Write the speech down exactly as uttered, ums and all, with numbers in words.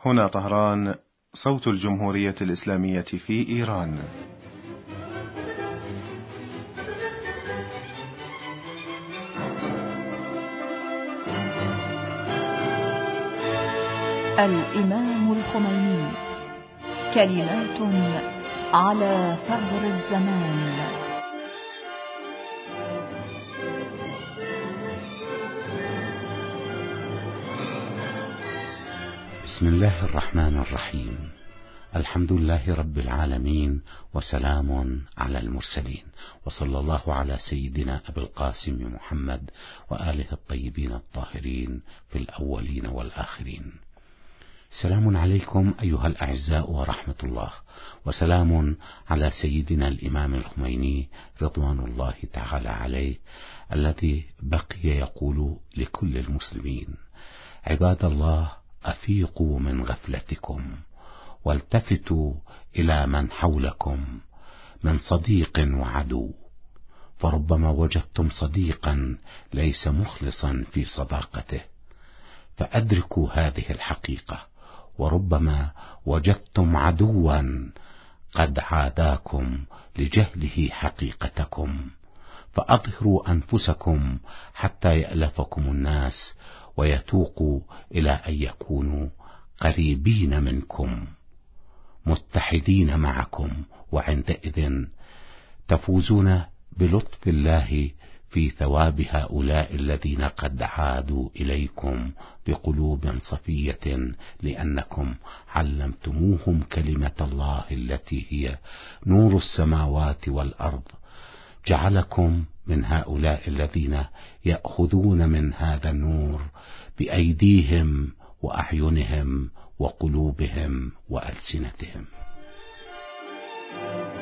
هنا طهران، صوت الجمهورية الإسلامية في إيران. الإمام الخميني، كلمات على ثغر الزمان. بسم الله الرحمن الرحيم. الحمد لله رب العالمين، وسلام على المرسلين، وصلى الله على سيدنا أبي القاسم محمد وآله الطيبين الطاهرين في الأولين والآخرين. سلام عليكم أيها الأعزاء ورحمة الله، وسلام على سيدنا الإمام الخميني رضوان الله تعالى عليه، الذي بقي يقول لكل المسلمين: عباد الله، أفيقوا من غفلتكم والتفتوا إلى من حولكم من صديق وعدو، فربما وجدتم صديقا ليس مخلصا في صداقته، فأدركوا هذه الحقيقة، وربما وجدتم عدوا قد عاداكم لجهله حقيقتكم، فأظهروا أنفسكم حتى يألفكم الناس ويتوقوا إلى أن يكونوا قريبين منكم متحدين معكم، وعندئذ تفوزون بلطف الله في ثواب هؤلاء الذين قد عادوا إليكم بقلوب صفية، لأنكم علمتموهم كلمة الله التي هي نور السماوات والأرض. جعلكم من هؤلاء الذين يأخذون من هذا النور بأيديهم وأعينهم وقلوبهم وألسنتهم.